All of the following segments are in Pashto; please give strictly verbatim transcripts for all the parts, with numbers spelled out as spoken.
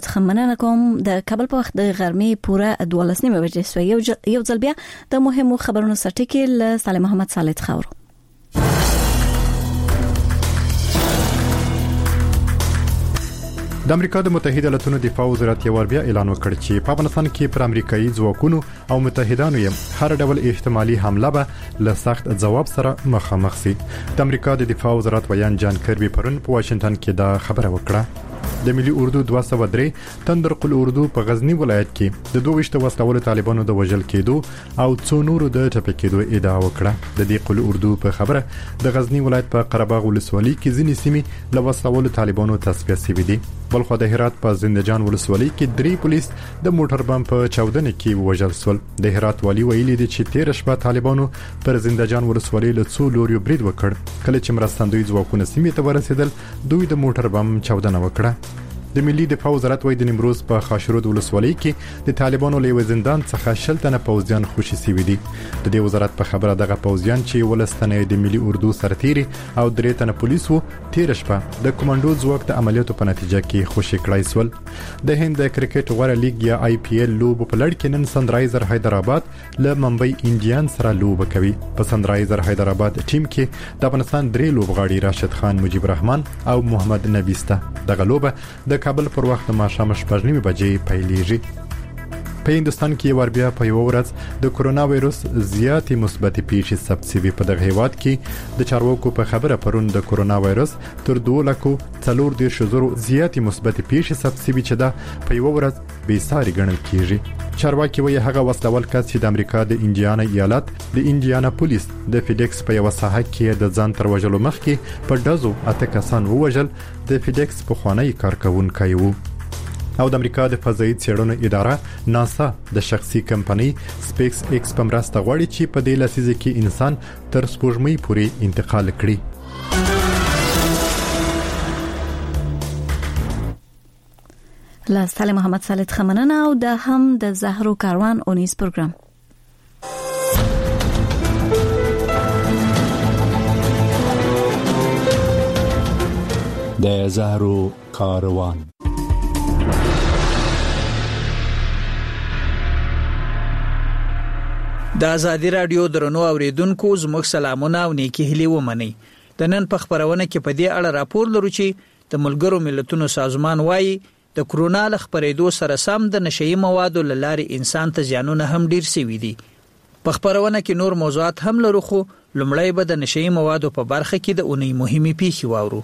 څخه مننه کوم. د کابل په وخت د غرمې پوره دولس نیمه بجې سوه. یو ج... یو ځل بیا د مهمو خبرونو سرټکی له صالح محمد صالح خاورو. د امریکا د متحده ایالاتونو دفاع وزارت یو بیا اعلان وکړ چې په افغانستان کې پر امریکایي ځواکونو او متحدانو یې هر ډول احتمالي حمله به له سخت ځواب سره مخامخ شي. د امریکا د دفاع وزارت ویان جان کربي پرون په واشنگټن کې دا خبره وکړه. د ملي اردو دوه سوه درې تندرقل اردو په غزنی ولایت کې د دوه وشته وسلوال طالبانو د وژل کېدو او څو نورو د ټپي کېدو ادعا وکړه. د دې قل اردو په خبره د غزنی ولایت په قرهباغ ولسوالۍ کې ځینې سیمې له وسلوال طالبانو تصفیه شوې دي. بلخو د هرات په زندجان ولسوالۍ کې درې پولیس د موټر بم په چاودنه کې وژل شول. د هرات والی ویلي دي چې تیر شپه طالبانو پر زندجان ولسوالۍ له څو لوريو برید وکړ. کله چې مرستندوی ځواکونه سیمې ته ورسېدل دوی د موټر بم چاودنه وکړه. د ملي دفاع وزارت وایي د نیمروز په خاشرود ولسوالۍ کې د طالبانو له زندان څخه شل تنه پوځیان خوشي سوي دي. د دې وزارت په خبره دغه پوځیان چې ولستنه د ملي اردو سرتيري او درې تنه پولیسو تیر شپه د کمانډو ځواک د عملیاتو په نتیجه کې خوشي کړای سول. د هند د کرکټ غوړه لیګ یا آی پی ایل لوب په لړ کې نن سنرایزر حیدرآباد له ممبئی انډین سره لوب کوي. په سنرایزر حیدرآباد ټیم کې د افغانستان درې لوبغاړي راشد خان مجيب الرحمن او محمد نبیسته. دغه لوبه د کابل پر وخت ماښام شپږ نیمه بجې پیلېږي. په هندستان کې وربیا په یو ورځ د کورونا وایروس زیاتې مثبتې پیښې ثبت شوې. په دغه هیواد کې د چارواکو په خبره پرون د کورونا وایروس تر دوه لکو څلور دېرش زرو زیاتې مثبتې پیښې ثبت شوې چې دا په یو ورځ بې ساري ګڼل کیږي. چارواکي وایي هغه وسلوال کس چې د امریکا د انډیانا ایالت د انډیانا پولیس د فیډکس په یو ساحه کې د ځان تر وژلو مخکې په ډزو اته کسان ووژل. د فیډکس په خوانی کارکونکي وو. او د امریکا د فضایي څېړنو اداره ناسا د شخصي کمپنۍ سپیس ایکس په مرسته غواړي چې په دې لسیزه کې انسان تر سپوږمۍ پورې انتقال کړي. له صالح محمد صالح خمننه او د هم د زهرو کاروان اونیز پروګرام. د زهرو کاروان. د ازادي رادیو درنو اوریدونکو زموږ سلامونه او نیکی هیلې ومني. د نن په خبرونه کې په دې اړه راپور لرو چې د ملګرو ملتونو سازمان وایي د کرونا له خبرېدو سره سم د نشئی موادو لارې انسان ته زیانونه هم ډیر شوي دي. په خبرونه کې نور موضوعات هم لرو خو لومړی به د نشئی موادو په برخه کې د اونۍ مهمه پیښې واورو.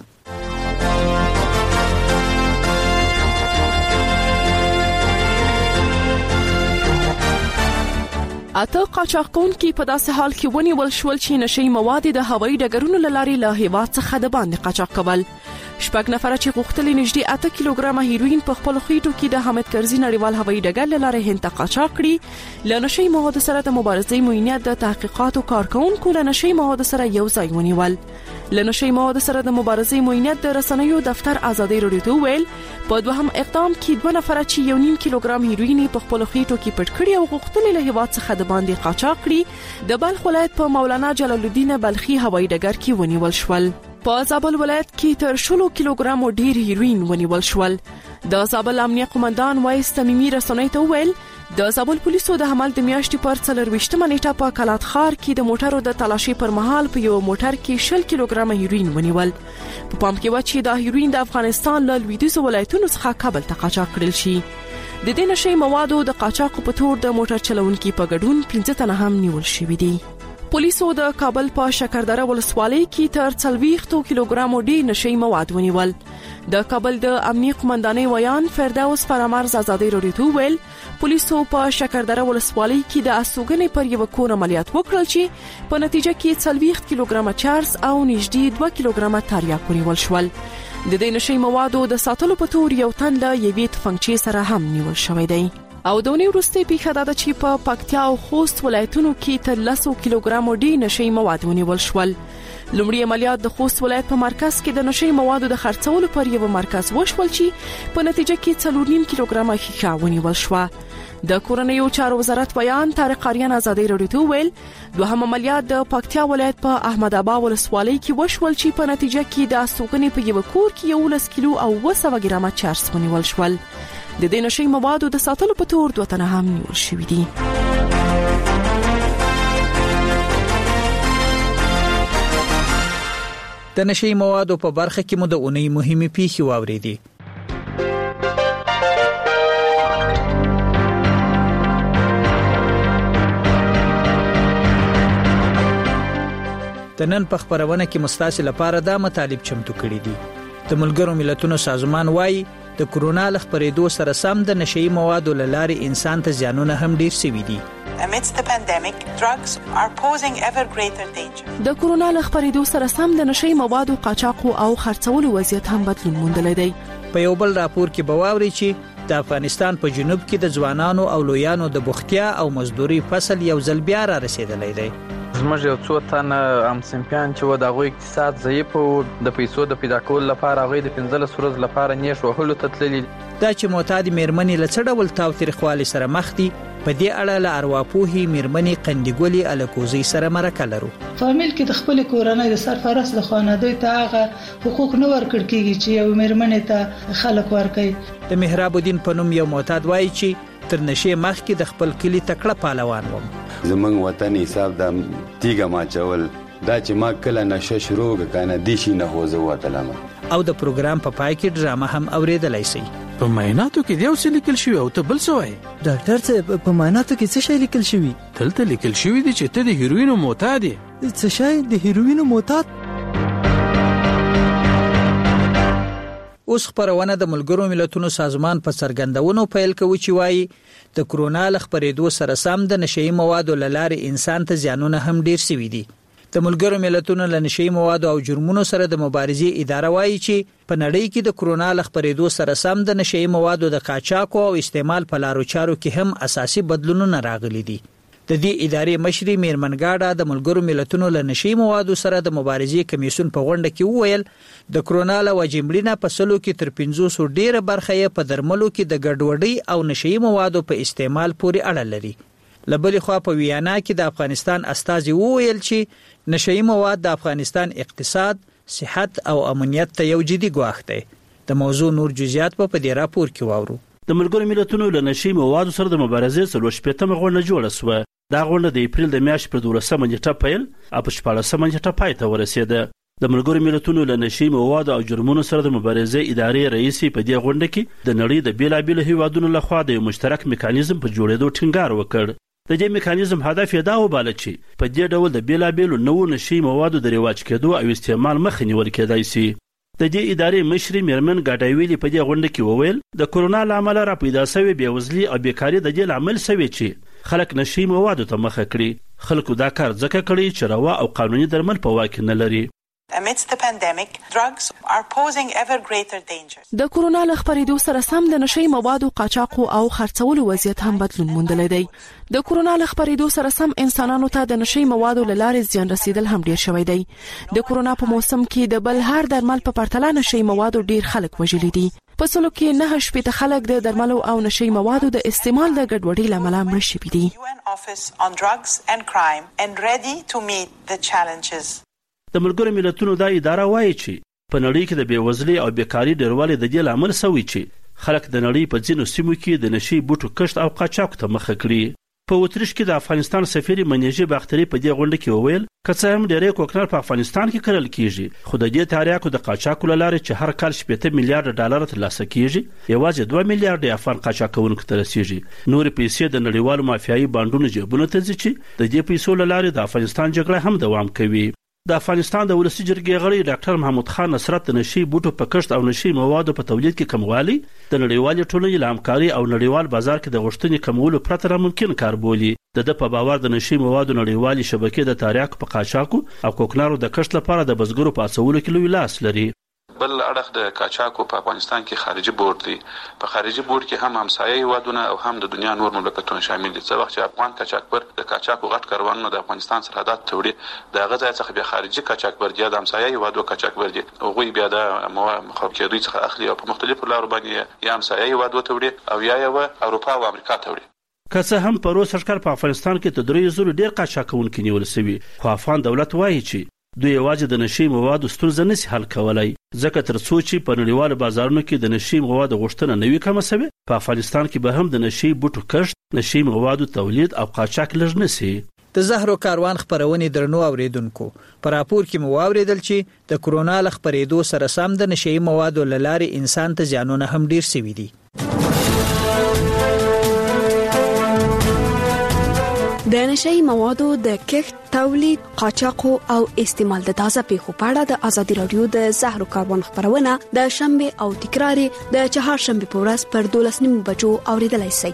اته قاچاقونکي په داسې حال کې ونیول شول چې نشئی مواد د هوایي ډګرونو لارې له هیواد څخه د باندې قاچاق کول. شپږ نفر چې غوښتل نږدې اته کیلوګرامه هیروین په خپل خېټو کې د حامد کرزي نړیوال هوایي ډګر لارې هند ته قاچاق کړي. له نشئی مواد سره د مبارزې موینیت د تحقیقاتو کارکونکو له نشئی مواد سره یو ځای ونیول. له نشئی مواد سره د مبارزې موینیت د رسنیو دفتر ازادي رادیو ته ویل په دوهم اقدام کې دوه نفر چې یو نیم کیلوګرام هیروین په خپل خېټو کې پټ کړي او غوښتل له هیواد څخه د باندې قاچاق کړي د بلخ ولایت په مولانا جلال الدین بلخي هوایي ډګر کې ونیول شول. په زابل ولایت کې تر شلو کیلوګرامو ډیر هیروین ونیول شول. د زابل امنیه قومندان وایس تمیمی رسنۍ ته ویل د زابل پولیسو د حمل د میاشتې پر څلرويشتمه نیټه په کلات خار کې د موټرو د تلاشي پر مهال په یو موټر کې شل کیلوګرامه هیروین ونیول. په پام کې و چې د هیروین د افغانستان له لویدیځ ولایتونو څخه کابل ته قاچاق کړل شي. د دې نشئی موادو د قاچاق په تور د موټر چلونکي په ګډون پنځه تنه هم نیول شوي دي. پولیسو د کابل په شکردره ولسوالۍ کې تر څلويختو کیلوګرامو ډیر نشئی مواد ونیول. د کابل د امنیه قومندانۍ ویان فردوس فرامرز ازادي رادیو ته ویل پولیسو په شکردره ولسوالۍ کې د اسوګنې پر یو کور عملیات وکړل چې په نتیجه کې څلويخت کیلوګرامه چارس او نږدې دوه کیلوګرامه تریاک ونیول شول. د دې نشئی موادو د ساتلو په تور یو تن له یوې تفنګچې سره هم نیول شوی دی. او د ونې وروستي پیښه دا ده چې په پکتیا او خوست ولایتونو کې تر لسو کیلوګرامو ډیر نشئی مواد ونیول شول. لومړی عملیات د خوست ولایت په مرکز کې د نشئی موادو د خرڅولو پر یو مرکز وشول چې په نتیجه کې څلور نیم کیلوګرامه ښیښه ونیول شوه. د کورنیو چارو وزارت بیان طارق قاریان ازادي رادیو ته ویل دوهم عملیات د پکتیا ولایت په احمد آباد ولسوالۍ کې وشول چې په نتیجه کې د اسوګنې په یو کور کې یو لس کیلو او دوه سوه ګرامه چارس ونیول شول. د دې نشي موادو د ساتلو په تور دوه تنه هم نیول شوي دي. د نشي موادو په برخه کې مو د اونۍ مهمه پیښې واوریدي. د نن په خبرونه کې مستاسل لپاره دا مطالب چمتو کړي دي. د ملګرو ملتونو سازمان وايي د کرونا ل خبرېدو سره سم د نشي موادو لارې انسان ته زیانونه هم ډیر شوي دي. Amidst the pandemic, drugs are posing ever greater danger. د کرونا ل خبرېدو سره سم د نشي موادو قاچاق او خرڅولو وضعیت هم بدلون موندلی دی. په یو بل راپور کې بواوري چې د افغانستان په جنوب کې د ځوانانو او لویانو د بوختیا او مزدوري فصل یو ځل بیا را رسیدلی دی. زموږ یو څو تنه همسنفیان چې و د هغوی اقتصاد ضعیف و، د پیسو د پیدا کولو لپاره هغوی د پنځلس ورځو لپاره نیش وهلو ته تللي. دا چې معتادې مېرمنې له څه ډول تاوتریخوالي سره مخ دي، په دې اړه له ارواپوهې مېرمنې قندګلې الکوزۍ سره مرکه لرو. فامیل کې د خپل کورنۍ د سرپرست د خانواده ته هغه حقوق نه ورکړ کیږي چې یو مېرمنې ته خلک ورکړي. د مهراب الدین په نوم یو معتاد وایي چې تر نشي مخکې د خپل کلی تکړه پهلوان وم. زمنګ وطن حساب د تیګه ما چول دا چې ما کله نشه شروع وکړه دیشي نه هوزه وتلم. او د پروګرام په پای کې ډرامه هم اوریدلای شي. په معایناتو کې دیو څه لیکل شوی او ته بل څه وایي؟ ډاکټر څه په معایناتو کې څه شی لیکل شوی؟ دلته لیکل شوی دی چې ته د هیروینو معتاد یې. څه شی د هیروینو معتاد؟ اوس خبرونه د ملګرو ملتونو سازمان په څرګندونو پیل کوي چې وایي د کرونا ل خبرېدو سره سم د نشي موادو لارې انسان ته زیانونه هم ډیر شوي دي. د ملګرو ملتونو ل نشي موادو او جرمونو سره د مبارزې اداره وایي چې په نړۍ کې د کرونا ل خبرېدو سره سم د نشي موادو د قاچاق او استعمال په لارو چارو کې هم اساسي بدلونونه راغلي دي. د دې ادارې مشري میرمنګاډه د ملګرو ملتونو له نشي موادو سره د مبارزې کمیسیون په غونډه کې وویل د کرونا له وجمړینه په سلو کې تر پنځوس ډیره برخه یې په درملو کې د ګډوډۍ او نشي موادو په استعمال پورې اړه لري. لبلې خوا په ویانا کې د افغانستان استازي وویل چې نشي مواد د افغانستان اقتصاد، صحت او امنیت ته یو جدي ګواښ دی. د موضوع نور جزئیات په دې راپور کې واورو. د ملګرو ملتونو له نشي موادو سره د مبارزې څلور شپېتمه غونډه جوړه شوه. دا غونډه د اپریل د میاشتې په دولسمه نیټه پیل او په شپاړسمه نیټه پای ته ورسېده. د ملګرو ملتونو له نشي موادو او جرمونو سره د مبارزې ادارې رئیس په دې غونډه کې د نړۍ د بیلابېلو هیوادونو لخوا د یو مشترک میکانیزم په جوړېدو ټینګار وکړ. د دې میکانیزم هدف یې دا وباله چې په دې ډول د بیلابېلو نوو نشي موادو د رواج کېدو او استعمال مخه نیول کېدای شي. د دې ادارې مشري میرمن ګاډایویلي په دې غونډه کې وویل د کرونا له امله را پیدا شوې بېوزلي او بیکاري د دې لامل شوې چې خلک نشي موادو ته مخه کړي. خلکو دا کار ځکه کړی چې روا او قانوني درمل په واک نه لري. Amidst the pandemic, drugs are posing ever greater dangers. د کرونا ل خبرېدو سره سم د نشي موادو قاچاق او خرڅولو وضعیت هم بدلون موندلی دی. د کرونا ل خبرېدو سره سم انسانانو ته د نشي موادو لارې زیان رسیدل هم ډیر شوی دی. د کرونا په موسم کې د بل هر درمل په پرتله نشي موادو ډیر خلک وژلي دي. په سلو کې نه شپېته خلک د درملو او نشي موادو د استعمال د ګډوډۍ لامل مړ شوي دي. U N Office on Drugs and Crime and ready to meet the challenges. د ملګرو ملتونو دا اداره وایي چې په نړۍ کې د بېوزلۍ او بیکاري ډیروالی د دې لامل شوی چې خلک د نړۍ په ځینو سیمو کې د نشي بوټو کښت او قاچاق ته مخه کړي. په اتریش کې د افغانستان سفیر منیژې باختري په دې غونډه کې وویل که څه هم ډېری کوکنار په افغانستان کې کرل کیږي، خو د دې تریاکو د قاچاقو له لارې چې هر کال شپېته میلیارډ ډالر ترلاسه کیږي یوازې دوه میلیارډ افغان قاچاقونکو ته رسیږي. نورې پیسې د نړیوالو مافیایي بانډونو جیبونو ته ځي چې د دې پیسو له لارې د افغانستان جګړه هم دوام کوي. د افغانستان د ولسی جرګې غړي ډاکټر محمود خان نصرت د نشي بوټو په کښت او نشي موادو په تولید کې کموالی د نړیوالې ټولنې له همکاري او نړیوال بازار کې د غوښتنې کمولو پرته ناممکن کار بولي. د د په باور د نشي موادو نړیوالې شبکې د تریاکو په قاچاقو او کوکنارو د کښت لپاره د بزګرو په اڅولو کې لوی لاس لري. بل اړخ د قاچاقو په افغانستان کې خارجي بورډ دی. په خارجي بورډ کې هم همسایه هیوادونه او هم د دنیا نور مملکتونه شامل دي. څه وخت چې افغان قاچاقبر د قاچاقو غټ کاروانونه د افغانستان سرحدات ته وړي، د هغه ځای څخه بیا خارجي قاچاقبر دي، د همسایه هیوادو قاچاقبر دي، هغوی بیا د مخاف کېدو څخه اخلي او په مختلفو لارو باندې یا همسایه هیوادو ته وړي او یا یې اروپا او امریکا ته وړي. که څه هم په روس سرکار په افغانستان کې تر درې زرو ډېر قاچاقونکي نیول شوي، خو افغان دولت وایي چې دوی یوازې د نشي موادو ستونزه نشي حل کولی. ځکه تر څو چې په نړیوالو بازارونو کې د نشي موادو غوښتنه نه وي کمه شوې، په افغانستان کې به هم د نشي بوټو کښت، نشي موادو تولید او قاچاق لږ نشي. د زهرو کاروان خبرونې درنو اوریدونکو، په راپور کې مو واوریدل چې د کرونا له خپرېدو سره سم د نشي موادو له لارې انسان ته زیانونه هم ډیر شوي دي. د نشي موادو د کښت، تولید، قاچاق او استعمال د تازه پیښو په اړه د ازادي رادیو د زهرو کاروان خبرونه د شنبه او تکرار د چهارشنبه په ورځ پر دولس نیمو بجو اوریدلای شئ.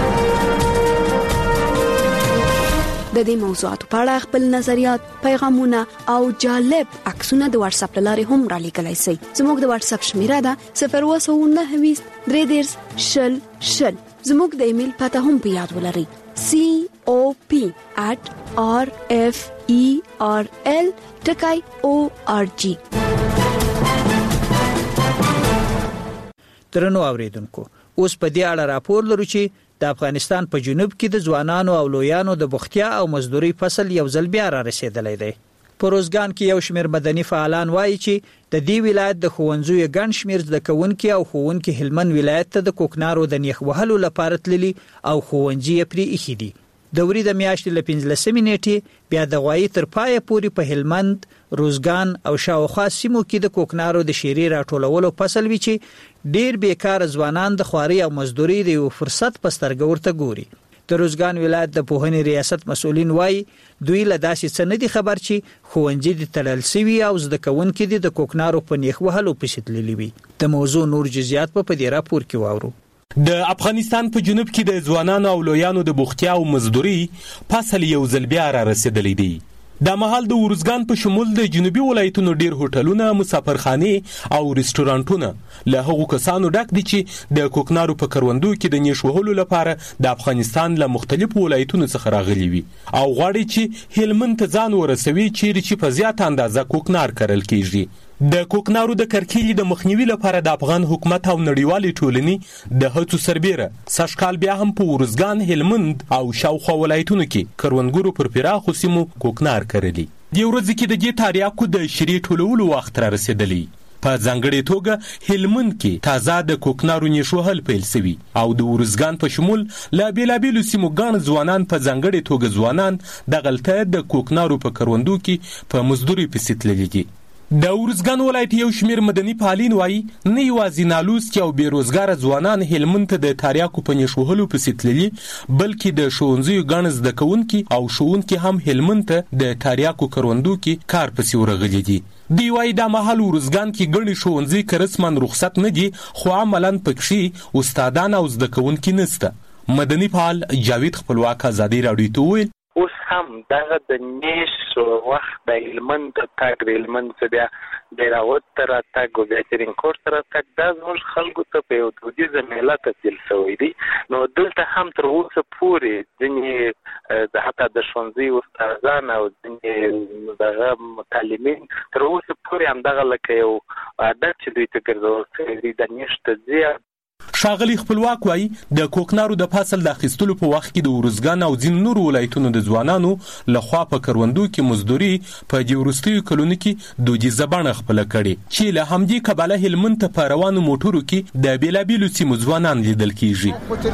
د دې موضوعاتو په اړه خپل نظریات، پیغامونه او جالب عکسونه د واتس اپ لارې هم را لیږلای شئ. زموږ د واتس اپ شمیره ده صفر اووه نهه ویشت درې دېرش شل شل. زموږ د ایمیل پته هم په یاد ولرئ: c o p at r f e r l dot org. درنو اوریدونکو، اوس په دې اړه راپور لرو چې د افغانستان په جنوب کې د ځوانانو او لویانو د بوختیا او مزدوري فصل یو ځل بیا را رسیدلی دی. په روزګان کې یو شمېر مدني فعالان وایي چې د دې ولایت د ښوونځیو ګڼ شمېر زده کوونکي او ښوونکي هلمند ولایت ته د کوکنارو د نیخ وهلو لپاره تللي او ښوونځي یې پرې ایښي دي. د وري د میاشتې له پنځلسمې نیټې بیا د غوایي تر پایه پورې په هلمند، روزګان او شاوخوا سیمو کې د کوکنارو د شیرې راټولولو فصل وي چې ډیر بیکاره ځوانان د خواري او مزدوري د یو فرصت په سترګه ورته ګوري. د روزګان ولایت د پوهنې ریاست مسؤلین وایي دوی له داسې څه نه دي خبر چې ښوونځي د تړل سوي او زده کوونکي د کوکنارو په نیخ وهلو پسې تللي وي. د موضوع نور جزئیات په دې راپور کې واورو. د افغانستان په جنوب کې د ځوانانو او لویانو د بوختیا او مزدوري فصل یو ځل بیا را رسیدلی دی. دا مهال د ورزګان په شمول د جنوبي ولایتونو ډیر هوټلونه، مسافرخانې او رستورانټونه له هغو کسانو ډک دي چې د کوکنارو په کروندو کې د نیش وهلو لپاره د افغانستان له مختلفو ولایتونو څخه راغلي وي او غواړي چې هلمند ته ځان ورسوي چیرې چې په زیاته اندازه کوکنار کرل کیږي. د کوکنارو د کرکیلې د مخنیوي لپاره د افغان حکومت او نړیوالې ټولنې د هڅو سربیره سږکال بیا هم په ورزګان، هلمند او شاوخوا ولایتونو کې کروندګرو پر پراخو سیمو کوکنار کرلي. دې ورځې کې د دې تاریاکو د شیرې ټولولو وخت را رسېدلی. په ځانګړې توګه هلمند کې تازه د کوکنارو نیش وهل پیل سوي او د ورزګان په شمول له بېلابېلو سیمو ګڼ ځوانان په ځانګړې توګه ځوانان دغلته د کوکنارو په کروندو کې په مزدوري پسې تللي دي. د ورزګان ولایت یو شمېر مدني فعالین وایي نه یوازې نالوستي او بېروزګاره ځوانان هلمند ته د تاریاکو په نیش وهلو پسې تللي، بلکې د ښوونځیو ګڼ زده کوونکي او ښوونکي هم هلمند ته د تاریاکو کروندو کې کار پسې ورغلي دي. دوی وایي دا مهال ورزګان کې ګڼې ښوونځي که رسما رخصت نه دي، خو عملا پکښې استادان او زده کوونکي نسته. مدني فعال جاوید خپلواک ازادي راډیو ته وویل اوس هم دغه د نیش وخت د هلمند تګ د هلمند څخه بیا د راوت ته راتګ او بیا ترینکوټ ته راتګ دا زموږ خلکو ته په یو دودیزه میله تبدیل شوی دی. نو دلته هم تر اوسه پورې ځینې د حتی د ښوونځي استادان او ځینې دغه متعلمین تر اوسه پورې همدغه لکه یو عادت چې دوی ته ګرځول شوی دی د نیش ته ځي. ښاغلي خپلواک وایي د کوکنارو د فصل د اخیستلو په وخت کې د ورزګان او ځینو نورو ولایتونو د ځوانانو لخوا په کروندو کې مزدوري په دې وروستیو کلونو کې دودیزه بڼه خپله کړې چې له همدې کبله هلمند ته په روانو موټرو کې د بېلابېلو سیمو ځوانان لیدل کېږي.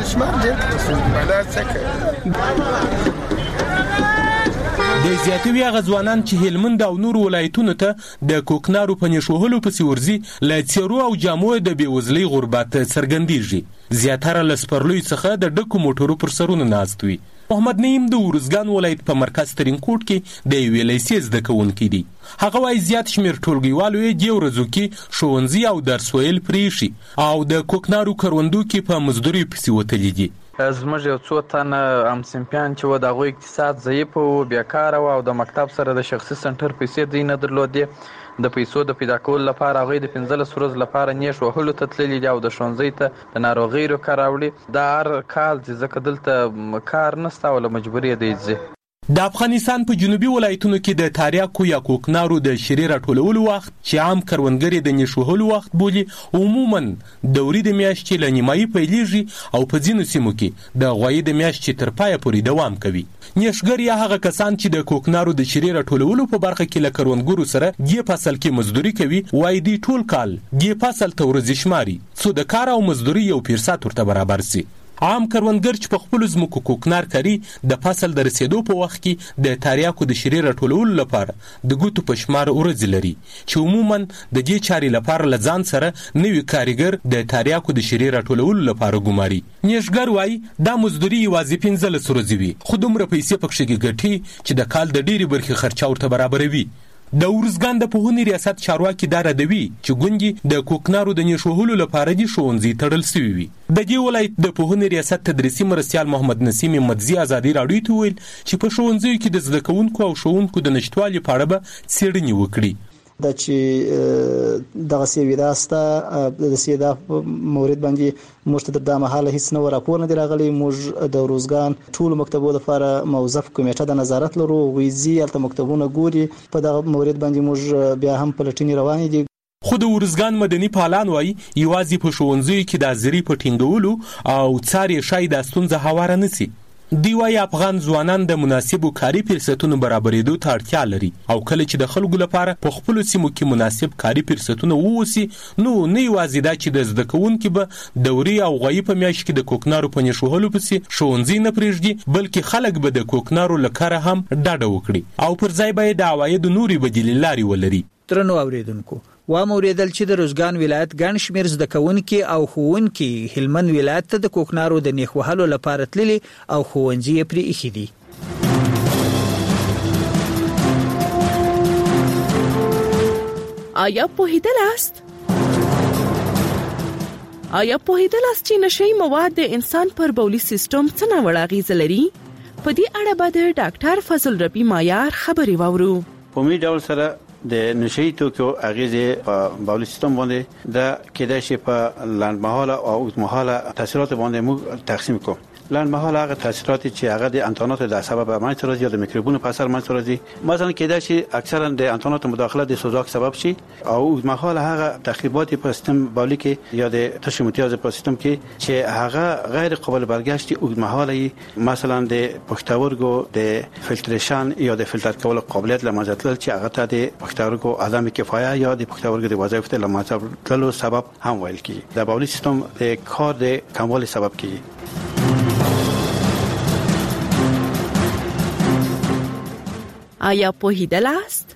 د زیاتوي هغه ځوانان چې هلمند او نورو ولایتونو ته د کوکنارو په نیش وهلو پسې ورځي له څېرو او جامو د بېوزلۍ غربت څرګندېږي. زیاتره له سپرلیو څخه د ډکو موټرو پر سرونو ناست وي. محمد نعیم د ورزګان ولایت په مرکز ترینکوټ کې د یوې لیسې زده کوونکی دی. هغه وایي زیات شمېر ټولګیوالو یې دې ورځو کې ښوونځي او درس ویل پرېښي او د کوکنارو کروندو کې په مزدورۍ پسې وتلي دي. زموږ یو څو تنه همصنفیان چې و د هغوی اقتصاد ضعیف و، بیکاره و او د مکتب سره د شخصي سنټر پیسې دوی نه درلودې. د پیسو د پیدا کولو لپاره هغوی د پنځلس ورځو لپاره نیش وهلو ته تللي دي او د ښوونځي ته د ناروغیو کار راوړي. دا هر کال چې ځکه دلته کار نشته او له مجبورۍ دی ځي. د افغانستان په جنوبي ولایتونو کې د تاریاکو یا کوکنارو د شیرې راټولولو وخت چې عام کروندګر د نېش وهلو وخت بولي عموما دوري د میاشتې له نیمایي پیلیږي او په ځینو سیمو کې د غوایي د میاشتې تر پایه پورې دوام کوي. نیشګر یا هغه کسان چې د کوکنارو د شیرې راټولولو په برخه کې له کروندګرو سره ګې فصل کې مزدوري کوي وایي دوی ټول کال ګې فصل ته ورځې شماري څو د کار او مزدوري یو پیرسات ورته برابر سي. عام کروندګر چې په خپلو ځمکو کوکنار کري د فصل د رسېدو په وخت کې د تاریاکو د شیرې راټولولو لپاره د ګوتو په شمار ورځې لري چې عموما د دې چارې لپاره له ځان سره نوي کارګر د تاریاکو د شیرې راټولولو لپاره ګماري. نیشګر وایي دا مزدوري یوازې پنځلس ورځې وي خو دومره پیسې پکښې ګټي چې د کال د ډېرې برخې خرچه ورته برابروي. د ارزګان د پوهنې ریاست چارواکي دا ردوي چې ګوندې د کوکنارو د نېش وهلو لپاره دې ښوونځي تړل سوي وي. د دې ولایت د پوهنې ریاست تدریسي مرستیال محمد نسیم مدزي ازادي راډیو ته ویل چې په ښوونځیو کې د زده کوونکو او ښوونکو د نشتوالي په اړه به څېړنې وکړي. دا چې دغه سیوی داسته د سیدا مورید باندې موږ ته د مهاله هیڅ نو راپور نه دی راغلی. موږ د روزګان ټول مکتبو لپاره موظف کمیټه د نظارت لرو ویزي الته مکتبونه ګوري په دغه مورید باندې موږ بیا هم پلټنې روانې دي. خو د ورزګان مدني پالان وایي یوازې په ښوونځیو کې د حاضري په ټینګولو او څارې شای د ستونزه هواره نسی. دی وايي افغان ځوانان د مناسبو کاري فرصتونو برابرېدو ته اړتیا لري او کله چې د خلکو لپاره په خپلو سیمو کې مناسب کاري فرصتونه ووسي نو نه یوازې دا چې د زده کوونکي به دوري او غوایي په میاشت کې د کوکنارو په نېش وهلو پسې ښوونځي نه پرېږدي بلکې خلک به د کوکنارو له کاره هم ډاډه وکړي او پر ځای به یې د عوایدو نورې بدیلې لارې ولري. درنو اوریدونکو واموریدل چې د روزګان ولایت ګڼ شمېر زده کوونکي او ښوونکي هلمند ولایت ته د کوکنارو د نیښ وهلو لپاره تللي او ښوونځي یې پرې ایښي دي. آیا پوهیدلاست؟ آیا پوهیدلاست چې نشئی مواد د انسان پر بولی سیستم څه ناوړه اغیزه لري؟ په دې اړه به د ډاکټر فضل ربی مایار خبرې واورو. په می ډول سره د نشئی توکو اغیزه په بولی سیستم باندې د کېدای شي په لنډمهاله او اوږدمهاله تاثیرات باندې موږ تقسیم کوو. لنډمهاله هغه تاثیرات چې هغه د انتاناتو د سبب منځ راځي یا د میکروبونو په اثر منځ راځي. مثلا کېدای شي اکثرا د انتاناتو مداخله د سوزاک سبب شي او اوږدمهاله هغه تخریبات په سیستم بولی کې یا د تشو امتیاز په سیستم کې چې هغه غیر قابل برگشت اوږدمهاله مثلا د پښتورګو د فلټریشن یا د فلټر کولو قابلیت لمنځه تلل چې هغه ته د پښتورګو عدم کفایه یا د پښتورګو د وظایف ته لمنځه تللو سبب هم ویل کیږي. د بولی سیستم د کار د کموالي سبب کیږي. آیا پوهیدلاست؟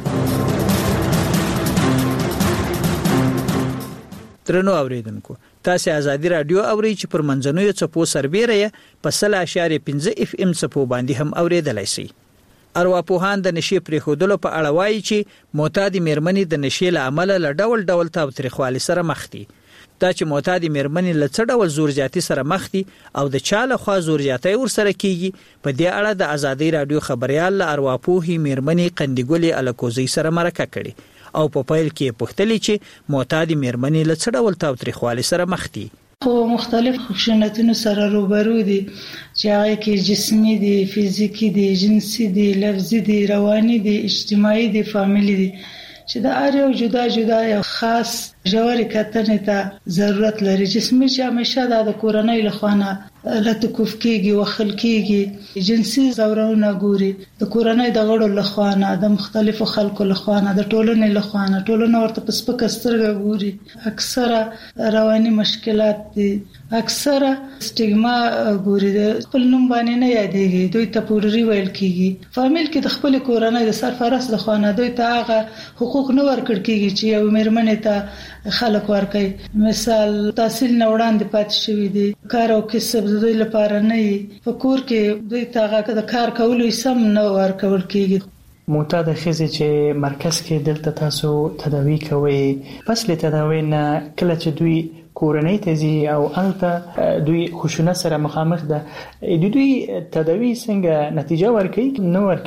درنو اوریدونکو تاسو ازادي رادیو اوري چې پر منځنوي چپو سربېره په سل اشاریه پنځه اف ام چپو باندې هم اوریدلای شي. ارواپوهان د نشي پرېښودلو په اړه وایي چې معتاد میرمنې د نشي له امله له ډول ډول تاوتریخوالي سره مخ دي. دا چې معتاد میرمنې له څه ډول زور زیاتی سره مخ دي او د چا له خوا زور زیاتی ورسره کیږي په دې اړه د ازادي رادیو خبريال ارواپوهي میرمنې قندګولې الکوزي سره مرکه کړي او په پیل کې پوښتلې چې معتاد میرمنې له څه ډول تاوتریخوالي سره مخ دي. خو مختلف خشونتونو سره روبرو دي چې هغه کې جسمي دي، فزیکی دي، جنسي دي، لفظي دي، رواني دي، اجتماعي دي، فامیلی دي چې د هر یو جدا جدا یو خاص ژورې کتنې ته ضرورت لري. جسمي چې همیشه د کورنۍ لخوا نه لټکوف کیږي وخل کیږي، جنسي ځورونه ګوري د کورنۍ د غړو لخوا نه، د مختلفو خلکو لخوا نه، د ټولنې لخوا نه، ټولنه ورته په سپکه سترګه ګوري. اکثره رواني مشکلات دي، اکثره سټیګما ګوري، د خپل نوم باندې نه یادېږي، دوی ته پورري ویل کیږي. فامیل کې د خپل کورنۍ د سرپرست لخوا نه دوی ته هغه حقوق نه ورکړ کیږي چې یو میرمنې ته خلک ورکړي. مثال تحصیل نه وړاندې پاتې شوی دي، کار او کسب دوی لپاره نه وي، په کور کې دوی ته هغه د کار کولو سم نه ورکول کیږي. معتاد ښځې چې مرکز کې دلته تاسو تداوی کوي، پس له تداوی نه کله چې دوی کورنۍ ته ځي او هلته دوی خشونت سره مخامخ ده، د دوی تداوی څنګه نتیجه ورکوي نه ورکوي؟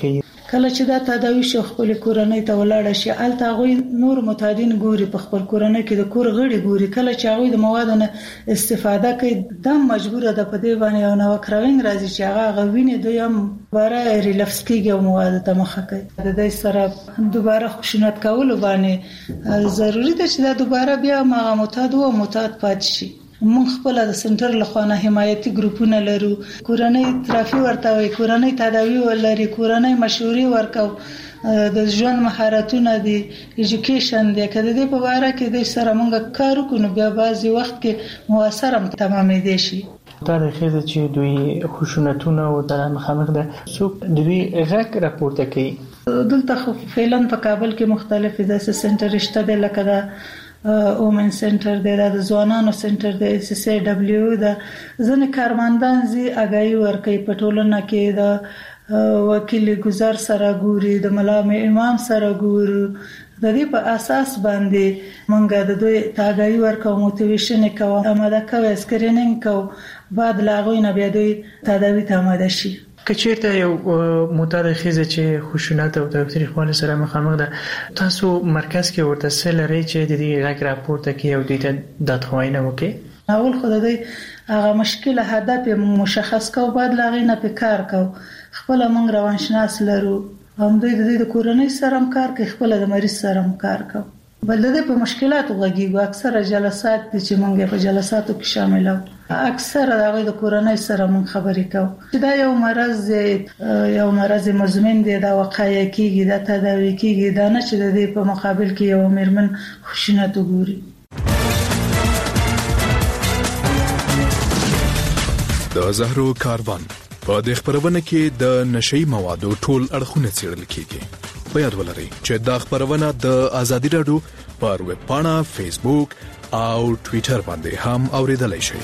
کله چې دا تداوی شو خپل کورنۍ ته ولاړ شي الته غوي نور متعدین ګوري په خپل کورنۍ کې د کور غړي ګوري کله چې غوي د موادو نه استفاده کوي دا مجبوره ده په دې باندې او نو کراوینګ راځي چې هغه غوینه دویم باره ریلفس کیږي او مواد ته مخه کوي د دې سره دوباره خشونت کول باندې ضروری ده چې دا دوباره بیا مغه متعد او متعد پات شي مون خپل د سنټر لخوا حمایتي ګروپونه لرو کورنۍ ترافي ورته وي کورنۍ تداوی ولري کورنۍ مشورې ورکو د ژوند مهارتونه دي ایجوکیشن دی کله دې په واره کې د سره مونږ کار کوو بیا بعضي وخت کې موثر هم تمامې دي شي دا د خزه چې دوی خشونتونه او د مخامخ د څوک دوی غږ راپورته کوي دلته فعلا په کابل کې مختلف د سنټر شته د لکه دا اومن سنټر د ځوانانو سنټر د اس اس دبليو د ځنې کارمندان زی اگایي ورکي په ټولنه کې د وکیل گزار سره ګوري د ملام امام سره ګورو د دې په اساس باندې مونږ د دوی تاګایي ورکو موټیویشن کوو اماده کوو سکرینینګ کوو بعد لاغوي نه بیا دوی تداوی ته آماده شي کچیرته یو متعدد خزه چې خشونت او تاریخوالي سره مخامخ ده تاسو مرکز کې ورته سلري چې د دې غږ راپورته کوي او د داتخوای نه وکي اول خدای هغه مشکل هدف مشخص کو بعد لاغې نه په کار کو خپل موږ روانشناس لرو هم دوی د دې کورنۍ سره کار کوي خپل د مریض سره کار کوي بل د په مشکلاتو غږیږي اکثره جلسات چې موږ په جلساتو کې شامل یو اکثره د د کورنۍ سره مون خبرې کوو چې دا یو مرز یو مرز مزمن دی دا وقایع کیږي دا تداوی کیږي دا نه چې د دې په مقابل کې یو مرمن خشونت وګوري د زهرو کاروان په د خبرونه کې د نشئی موادو ټول اړخونه څیړل کیږي په یاد ولرئ چې دا خبرونه د ازادي رادیو پر ویب پاڼه فیسبوک او ټوئیټر باندې هم اوریدلای شئ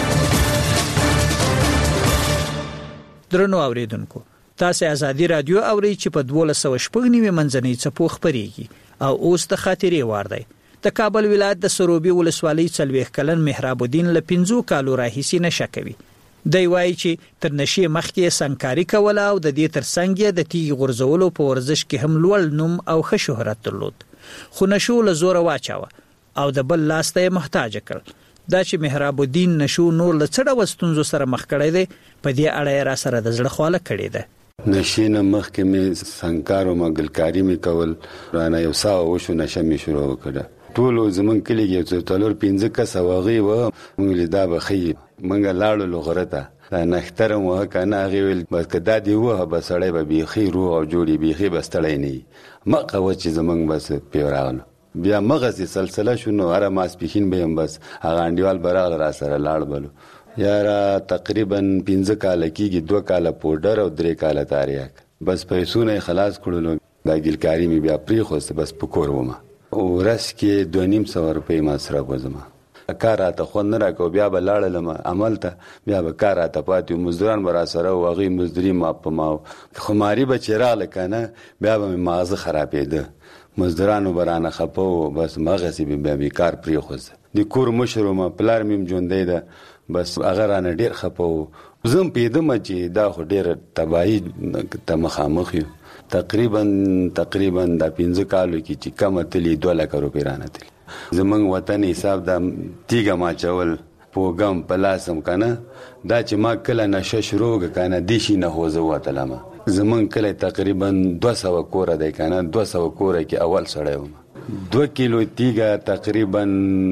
درنو اوریدونکو تاسو ازادي رادیو اوري چې په دوه سوه شپږ نیمه منځنۍ چپو خبريږي او اوس د خاطرې وار دی د کابل ولایت د سروبي ولسوالۍ څلويخ کلن مهراب الدین ل پنځو کالو راهیسي نشه کوي دی وایي چې تر نشي مخکې سنکاري کوله او د دې ترڅنګ د تیږ غرزولو په ورزش کې هم لوړ نوم او ښه شهرت درلود خو نشو له زور واچاوه او د بل لاس ته محتاج کړ دا چې مهراب الدین نشو نور له څړه وستونزو سره مخ کړی دی په دې اړه را سره د زړه خواله کړی دی نشینه مخکې مې سنکار او مګلکاری مې کول رانه یو ساو وشو نشه مې شروع وکړه ټول زمون کلی کې څلور پنځه کس واغي و موږ لیدا بخي موږ لاړو لغرته دا نخترم وه کنه غویل بس کدا دی وه بسړی به بيخي روح او جوړي بيخي بستړی نه مقه و چې زمون بس پیوراغلو بیا مغزي سلسله شنو هر ماسپخین به هم بس هغه انډیوال براغ را سره لاړ بلو یارا تقریبا پنځه کال کېږي دوه کال پودر او درې کال تاریخ بس پیسو نه خلاص کړلو دا ګلکاری می بیا پری خو بس پکور ومه او رس کې دوه نیم سو روپۍ مصرف وزما کار ته خو نه راکو بیا به لاړل عمل ته بیا به کار ته پاتې مزدوران برا سره واغې مزدوري ما په ما خماري به چراغ کنه بیا به مغزه خرابېده مزدورانو برانه خپو بس مغزي به بیکار پری خوځ د کور مشرو ما پلار مم ژوندې ده بس هغه رانه ډیر خپو زم پیدم چې دا خو ډیر تباہی ته مخامخ یو تقریبا تقریبا د پنځه کالو کې چې کم تلی دوه لک روپۍ رانه تل زمنګ وطن حساب د تیګه ما چول پوګم پلاسم کنه دا چې ما کله نشه شروع کنه دیشي نه هوزه وتلم زمون کله تقریبا دوه سوه کور دی کنه دوه سوه کور کې اول سړی وم دوه کیلو تیګه تقریبا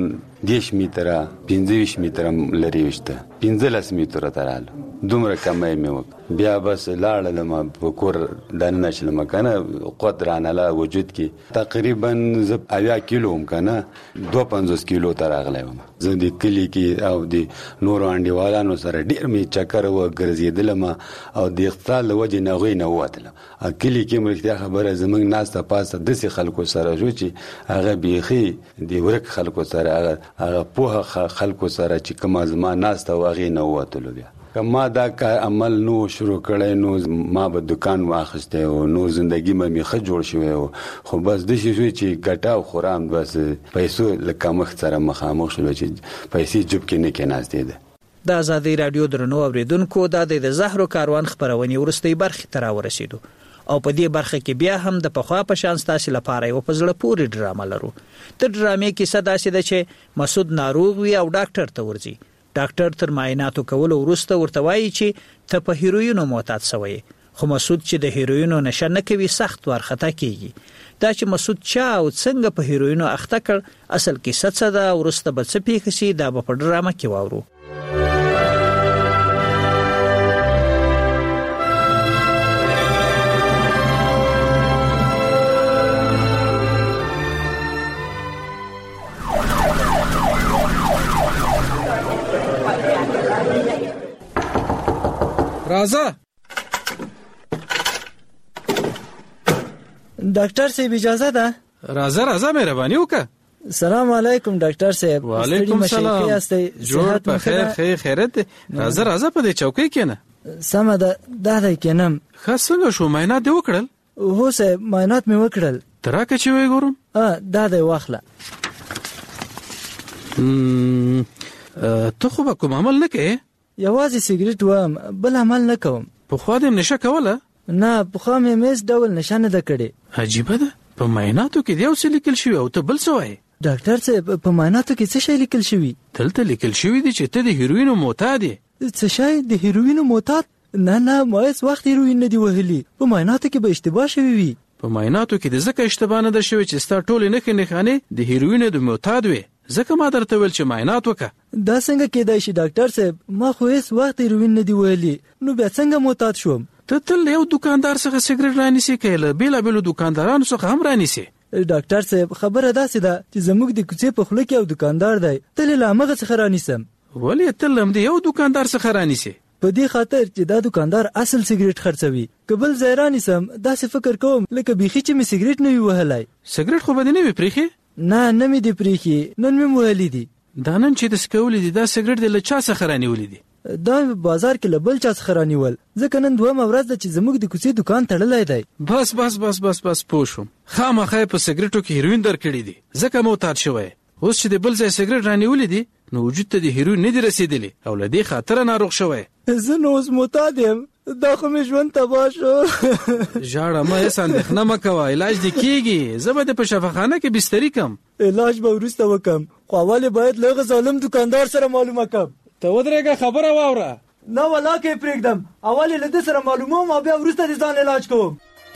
دیش میتره پنځه میتره لري وشته پنځه میتره ترال دومره کمای مې وک بیا بس لاړل ما په کور د نشل مکنه قدرانه لا وجود کې تقریبا ز اویا کیلو هم کنه دوه پنځوس کیلو تر اغلم زه د کلی کې او د نور انډیوالانو سره ډیر می چکر و ګرځیدل ما او د اختال وجه نه غوي نه وتل ا کلی کې مرتیا خبره زمنګ ناس ته پاسه د سي خلکو سره جو چې هغه بيخي د ورک خلکو سره هغه په خلکو سره چې کوم ازما ناس ته واغې نه وتل بیا کما دا کار عمل نو شروع کړي نو ما به دکان واخسته او نو زندگی مې مخه جوړ شوی خو بس د شي چې ګټاو خورام بس پیسو لکه مخ سره مخامخ شول چې پیسې جوب کې نه کې ناز دي د ازادي رادیو درنو اوریدونکو د د زهرو کاروان خبرونه ورستۍ برخه ترا ورسېدو او په دې برخه کې بیا هم د پخوا په شان ستاسو لپاره یو په زړه پورې ډرامه لرو. د ډرامې کیسه داسې ده چې مسعود ناروغ وي او ډاکټر ته ورځي. ډاکټر تر معایناتو کولو وروسته ورته وایي چې ته په هیروینو معتاد شوی، خو مسعود چې د هیروینو نشه نه کوي سخت وارخطا کیږي. دا چې مسعود چا او څنګه په هیروینو اخته کړ اصل کیسه څه ده، وروسته به څه پیښ شي دا به په ډرامه کې واورو. راځه ډاکټر صاحب اجازه ده؟ راځه راځه مهرباني وکړه. سلام علیکم ډاکټر صاحب. وعلیکم سلام. جوړ په خیر خیر خیرت. راځه راځه په دې چوکۍ کېنه. سمه ده دا دی کېنم. ښه څنګه شو معاینات دې وکړل؟ هو صاحب معاینات مې وکړل. ته راکړه چې ویې ګورم. اه دا دی واخله. ته خو به کوم عمل نه کوې؟ یوازې سیګریټ وم، بل عمل نه کوم. پخوا دې نشه کوله؟ نه پخوا مې هیڅ ډول نشه نه ده کړې. عجیبه ده، په معایناتو کې یو څه لیکل شوی او ته بل څه وایې. ډاکټر صاحب په معایناتو کې څه شی لیکل شوی؟ دلته لیکل شوی دی چې ته د هیروینو معتاد یې. څه شی د هیروینو معتاد؟ نه نه ما هیڅ وخت هیروین نه دی وهلی. په معایناتو کې به اشتباه شوی وي. په معایناتو کې د ځکه اشتباه نه ده شوی چې ستا ټولې نښې نښانې د هیروینو د معتاد وي، ځکه ما درته ویل چې معاینات وکړه. دا څنګه کېدای شي ډاکټر صاحب؟ ما خو هیڅ وخت هیروین نه دی وهلی، نو بیا څنګه معتاد شوم؟ ته تل یو دکاندار څخه سیګریټ رانیسې که له بېلابېلو دکاندارانو څخه هم رانیسې؟ ډاکټر صاحب خبره داسې ده چې زموږ د کوڅې په خوله کې یو دکاندار دی، تل یې له همغه څخه رانیسم. ولې تل هم د یو دکاندار څخه رانیسې؟ په دې خاطر چې دا دکاندار اصل سیګریټ خرڅوي. که بل ځای رانیسم داسې فکر کوم لکه بیخي چې مې سیګریټ نه وي وهلی. سیګریټ خو به دې نه وي پرېښې؟ نه نه مې دې پرېښې، نن مې وهلی دي. دا نن چې داسې کولی دي دا سیګریټ دې له چا څخه رانیولی دي؟ دا بازار کې له بل چا څخه رانیول، ځکه نن دویمه ورځ ده چې زموږ د کوڅې دکان تړلی دی. بس بس بس بس بس پوه شوم. خامخا یې په سیګریټو کې هیروین درکړي دي، ځکه معتاد شوی. اوس چې د بل ځای سیګریټ رانیولی دي نو وجود ته د هیروین نه دي رسېدلی او له دې خاطره ناروغ شوی. زه نو اوس معتاد یم، دا خو مې ژوند تباه شو. ژاړه مه، هېڅ اندېښنه مه کوه، علاج دې کېږي. زه به دې په شفاخانه کې بستري کړم. علاج به وروسته وکړم، خو اول باید له هغه ظالم دکاندار سره معلومه کړم. ته ودرېږه خبره واوره. نه ولا کې پرېږدم، اول له دې سره معلوموم او بیا وروسته د ځان علاج کوم.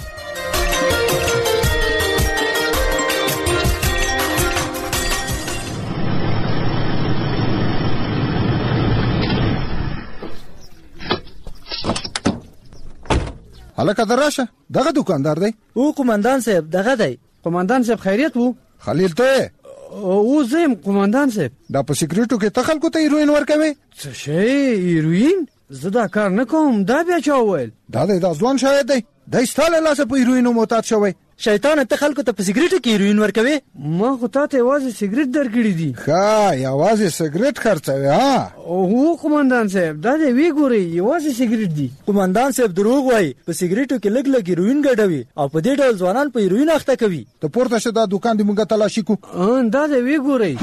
هلکه دراشه، دغه دکاندار دی؟ او قومندان صاحب دغه دی. قومندان صاحب خیریت وو؟ خلیل ته او زم قومندان صاحب. دا په سیګریټو کې ته خلکو ته هیروین ورکوي؟ څه شی هیروین؟ زه دا کار نه کوم. دا بیا چا وویل؟ دا دی دا ځوان شاید دی، دی ستا له لاسه په هیروینو معتاد شوی. شیطانه ته خلکو ته په سیګریټو کې هیروین ورکوي؟ ما خو تا ته یوازې سیګریټ درکړي دي. ښه یوازې سیګریټ خرڅوي؟ ها هو قومندان صاحب دا دی وی ګورئ یوازې سیګریټ دي. قومندان صاحب دروغ وایي، په سیګریټو کې لږ لږ هیروین ګډوي او په دې ډول ځوانان په هیروین اخته کوي. ته پورته شه، دا دکان دې مونږ تلاشي کو. دا دی وی ګورئ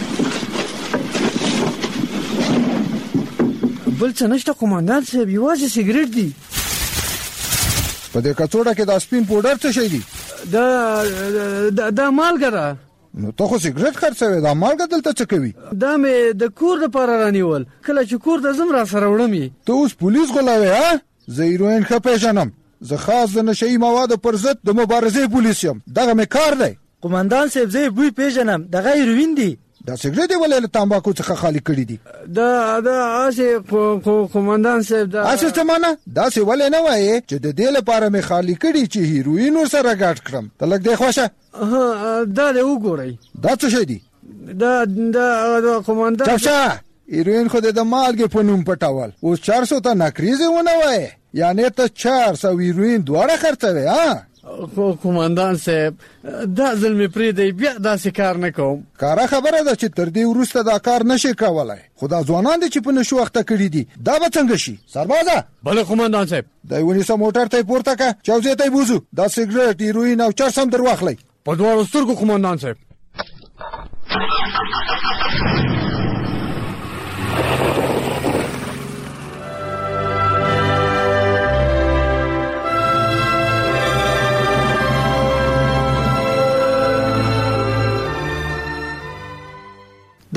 بل څه نشته قومندان صاحب، یوازې سیګریټ دي. په دې کڅوړه کې دا سپین پوډر څه شی دی؟ دا دا, دا مالګه ده. نو ته خو سیګریټ خرڅوي، دا مالګه دلته څه کوي؟ دا مې د کور دپاره رانیول، کله چې کور ته ځم را سره وړم یې. ته اوس پولیس غولوې؟ ها زه هیروین ښه پیژنم، زه خاص د نشهیي موادو پر ضد د مبارزې پولیس یم، دغه مې کار دی. قومندان صاحب زه یې بوی پیژنم، دغه هیروین دی. دا سیګریټ یې ولې له تمباکو څخه خالي کړي دي؟ دا دا هسې قومندان صاحب دا هسې څه مانه؟ داسې ولې نه وایې چې د دې لپاره مې خالي کړي چې هیروین ورسره ګډ کړم؟ ته لږ دې خوښه. دا دی وګورئ دا څه شی دی؟ دا دا قومندان چپ شه، هیروین خو دې د مالګې په نوم پټول، اوس چار سو ته نکریزې ونه وایې، یعنې ته چار سو هیروین دواړه خرڅوې؟ ها قومندان صاحب دا ځل مې پرېږدئ، بیا داسې کار نه کوم. کاره خبره ده چې تر دې وروسته دا کار نشي کولی، خو دا ځوانان دي چې په نشو اخته کړي دي، دا به څنګه شي؟ سربازه بله قومندان صاحب. دی ونیسه موټر ته یې پورته که، چوزې ته یې بوځو، دا سیګریټ هیروین او چرس هم در واخلئ. په دواړو سترګو قومندان صاحب.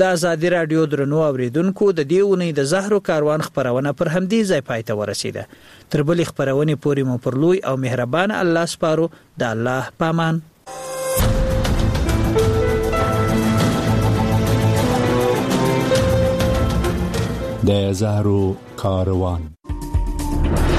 د ازادي رادیو درنو اوریدونکو د دې ونې د زهرو کاروان خبرونه پر همدې ځای پای ته ورسیده. تر بلې خبرونې پورې مو پر لوی او مهربان الله سپارو. د الله پامان. د زهرو کاروان.